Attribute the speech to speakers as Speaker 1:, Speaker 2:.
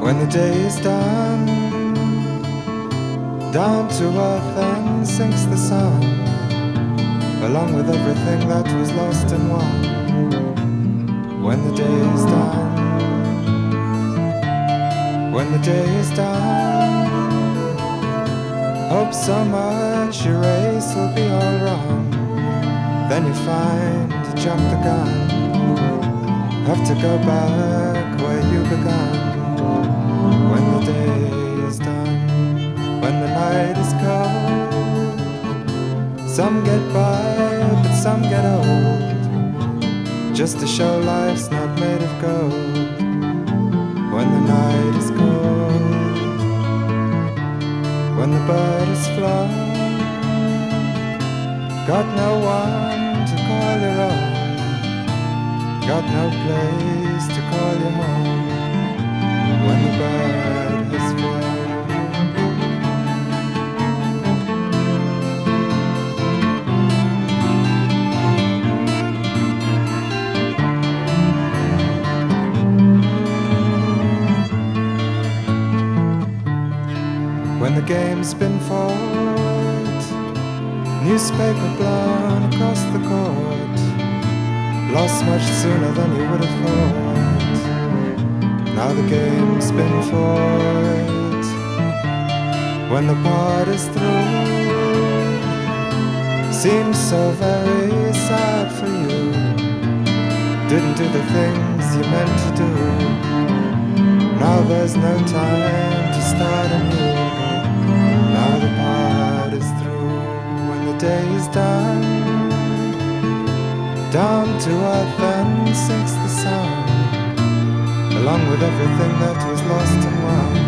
Speaker 1: When the day is done, down to earth and sinks the sun, along with everything that was lost and won. When the day is done, when the day is done, hope so much your race will be all wrong. Then you find you jumped the gun, have to go back where you began. When the day is done, when the night is cold, some get by but some get old, just to show life's not made of gold. When the night is cold, when the bird is flown, got no one to call your own, got no place to call your home. When the bird has flown. When the game's been fought, newspaper blown across the court, lost much sooner than you would have thought. Now the game's been fought. When the part is through, seems so very sad for you. Didn't do the things you meant to do. Now there's no time to start anew. Now the part is through. When the day is done, down to earth and sinks the sun, along with everything that was lost and won.